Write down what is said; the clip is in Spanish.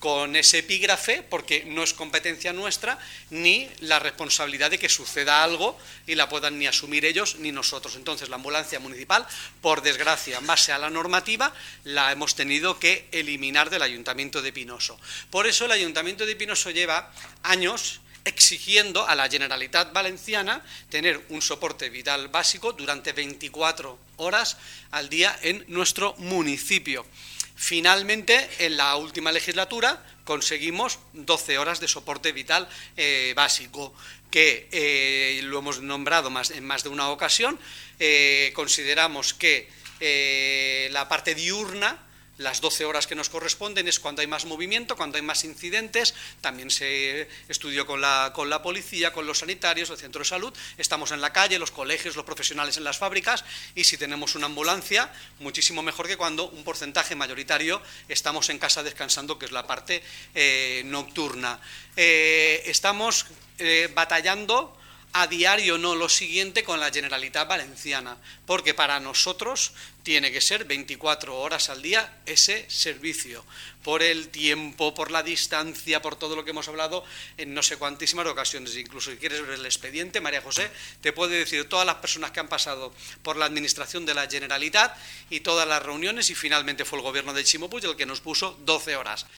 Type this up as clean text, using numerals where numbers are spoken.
con ese epígrafe, porque no es competencia nuestra, ni la responsabilidad de que suceda algo y la puedan ni asumir ellos ni nosotros. Entonces, la ambulancia municipal, por desgracia, en base a la normativa, la hemos tenido que eliminar del Ayuntamiento de Pinoso. Por eso el Ayuntamiento de Pinoso lleva años exigiendo a la Generalitat Valenciana tener un soporte vital básico durante 24 horas al día en nuestro municipio. Finalmente, en la última legislatura, conseguimos 12 horas de soporte vital básico, que lo hemos nombrado en más de una ocasión. Consideramos que la parte diurna, las 12 horas que nos corresponden, es cuando hay más movimiento, cuando hay más incidentes. También se estudió con la policía, con los sanitarios, el centro de salud. Estamos en la calle, los colegios, los profesionales en las fábricas, y si tenemos una ambulancia, muchísimo mejor que cuando un porcentaje mayoritario estamos en casa descansando, que es la parte nocturna. Estamos batallando a diario, no lo siguiente, con la Generalitat Valenciana, porque para nosotros tiene que ser 24 horas al día ese servicio, por el tiempo, por la distancia, por todo lo que hemos hablado en no sé cuantísimas ocasiones. Incluso si quieres ver el expediente, María José te puede decir todas las personas que han pasado por la administración de la Generalitat y todas las reuniones, y finalmente fue el gobierno de Ximo Puig el que nos puso 12 horas.